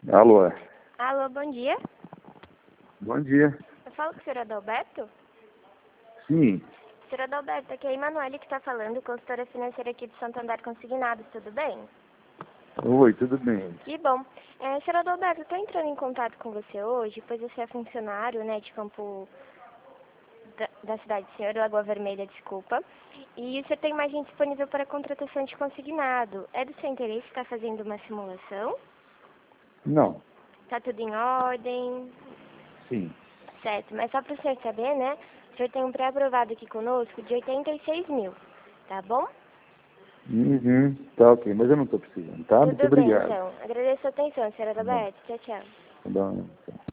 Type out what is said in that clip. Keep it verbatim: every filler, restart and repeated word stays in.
Alô. Alô, bom dia. Bom dia. Eu falo com o senhor Adalberto? Sim. senhor Adalberto, aqui é a Emanuele que está falando, consultora financeira aqui de Santander Consignados, tudo bem? Oi, tudo bem? Que bom. É, senhor Adalberto, eu estou entrando em contato com você hoje, pois você é funcionário, né, de campo da, da cidade do senhor, Lagoa Vermelha, desculpa. E o senhor tem imagem disponível para contratação de consignado. É do seu interesse estar fazendo uma simulação? Não. Tá tudo em ordem? Sim. Certo, mas só para o senhor saber, né? O senhor tem um pré-aprovado aqui conosco de oitenta e seis mil, tá bom? Uhum. Tá ok, mas eu não estou precisando, tá? Muito Tudo bem, obrigado. então. Agradeço a atenção, senhora Tá bom. Adalberto. Tchau, tchau. Tá bom.